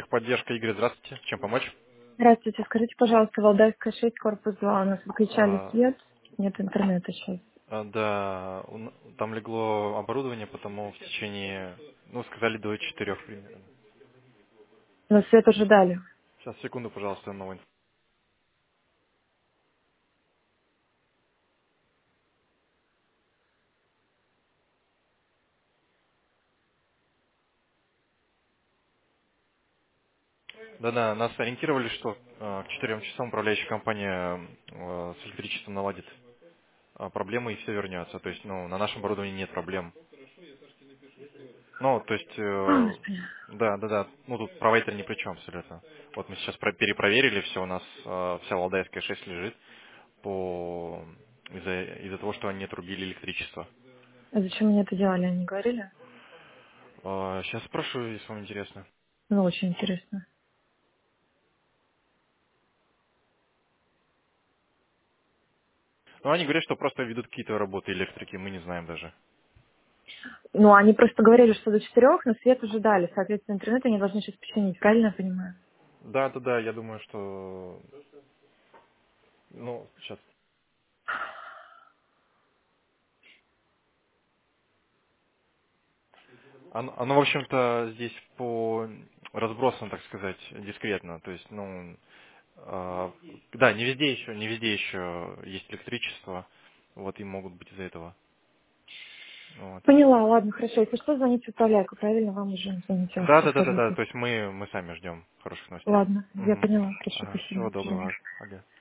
Техподдержка, Игорь, здравствуйте. Чем помочь? Здравствуйте, скажите, пожалуйста, Валдайская 6, корпус 2, у нас выключали А, свет, нет интернета сейчас. да, там легло оборудование, потому в течение, сказали до 4 примерно. Но свет уже дали. Сейчас, секунду, пожалуйста, новую инфу. Да-да, нас ориентировали, что к 4 часам управляющая компания с электричеством наладит проблемы и все вернется. То есть, на нашем оборудовании нет проблем. То есть, А, Господи. да, тут провайдер ни при чем абсолютно. Вот мы сейчас перепроверили все, у нас вся Валдайская 6 лежит из-за того, что они отрубили электричество. А зачем они это делали, они говорили? Сейчас спрошу, если вам интересно. Ну, очень интересно. Они говорят, что просто ведут какие-то работы электрики, мы не знаем даже. Ну, они просто говорили, что до 4, но свет уже дали, соответственно, интернет они должны сейчас починить, правильно я понимаю? Да, я думаю, что... сейчас. Оно, в общем-то, здесь по разбросано, так сказать, дискретно. То есть, да, не везде еще есть электричество. Вот, и могут быть из-за этого. Вот. Поняла, ладно, хорошо. Если что, звоните управляйку, правильно? Вам уже звоните, Да. расскажите. То есть мы сами ждем хороших новостей. Ладно, я Мгм. поняла. Хорошо, Ага, спасибо. всего До свидания. доброго. Ага.